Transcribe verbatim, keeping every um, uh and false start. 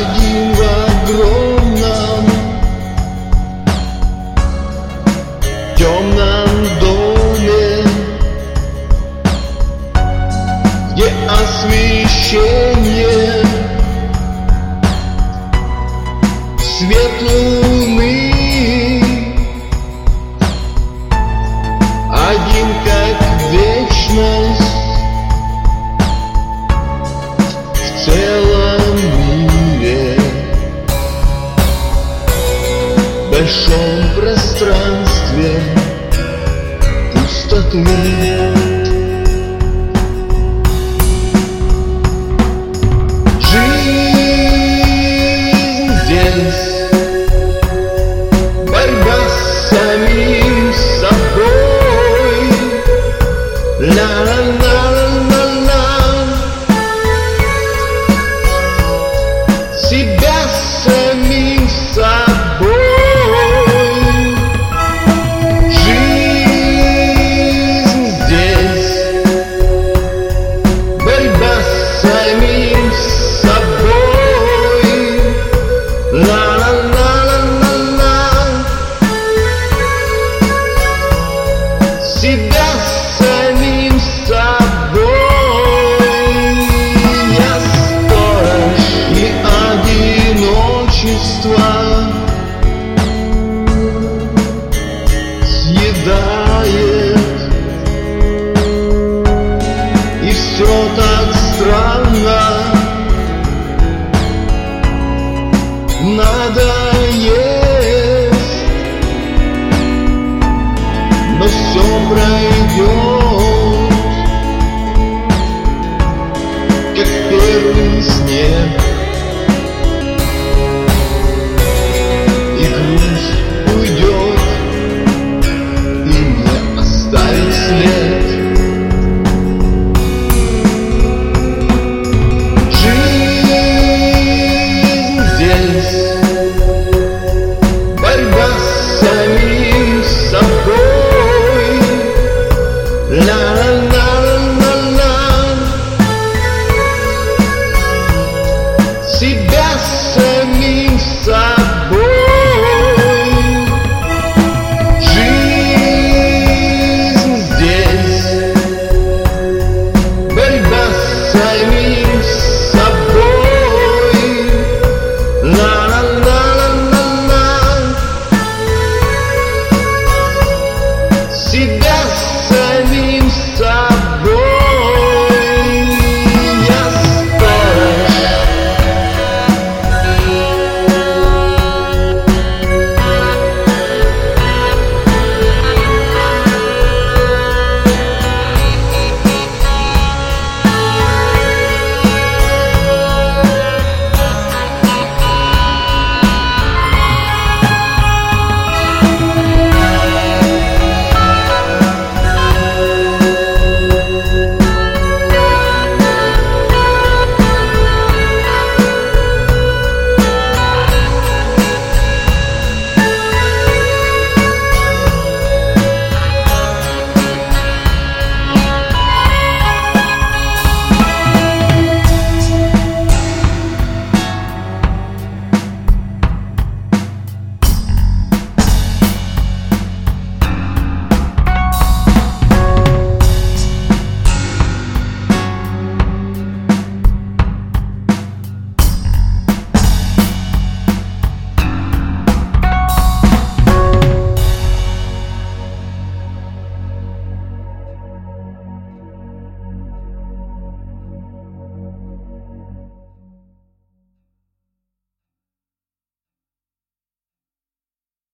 один в огромном темном доме, где освещение, свет луны один как вечность в целом мире, в большом пространстве пустоты. Жизнь здесь борьба с самим собой. Ла-ла-ла-ла-ла-ла. Себя с самим собой. Жизнь здесь борьба с самим собой. Ла-ла-ла-ла-ла-ла. Себя с самим собой. Я сторож, и одиночество съедает, и все так странно. Надо есть, но все пройдет, как первый снег.